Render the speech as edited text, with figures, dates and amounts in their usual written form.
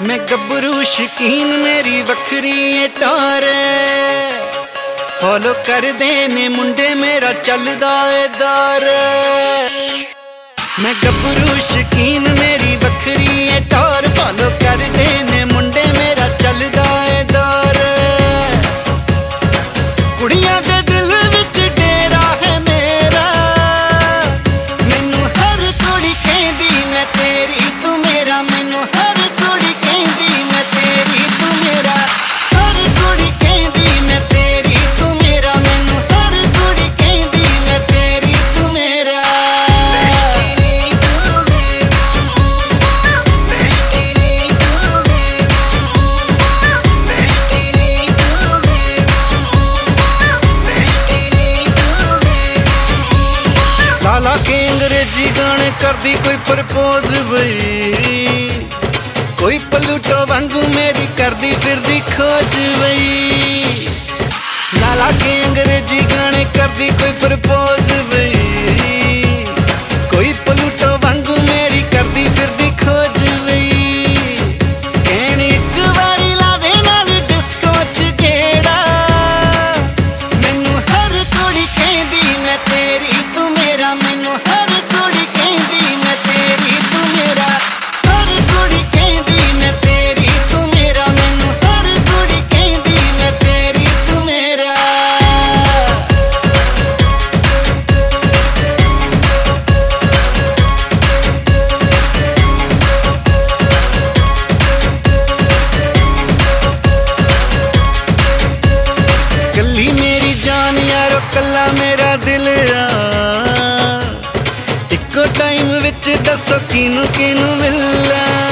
मैं गब्बरू शकीन मेरी वखरी टार फॉलो कर देने मुंडे मेरा चलदा ए दार। मैं गब्बरू शकीन मेरी वखरी टार फॉलो कर देने मुंडे मेरा चलदा ए दार। कुड़ियां दे दिल विच डेरा है मेरा मैनू हर कुड़ी कहंदी मैं तेरी तू मेरा। मैनू हर कुड़ी कहंदी मैं तेरी तू मेरा। हर कुड़ी कहंदी मैं तेरी तू मेरा। मैनू हर कुड़ी कहंदी मैं तेरी तू मेरा। लाला के अंग्रेजी गाने करदी कोई प्रपोज बई कोई पलूटो वांगू मेरी करदी फिरदी खोज बई। लाला के अंग्रेजी गाने करदी कोई प्रपोज बई कोई पलूटो वांगू मेरी करदी फिरदी खोज बई। कहनी एक बारी ला दे नाल डिस्को च गेड़ा मैनू हर कुड़ी कहंदी मैं तेरी तू मेरा। मैनू हर कुड़ी कहंदी मैं तेरी तू मेरा। हर कुड़ी कहंदी मैं तेरी तू मेरा। मैनू हर कुड़ी कहंदी मैं तेरी तू मेरा। कल्ली मेरी जान यारो कल्ला मेरा दिल आ इक्को टाइम विच दसो किनू किनू मिलना।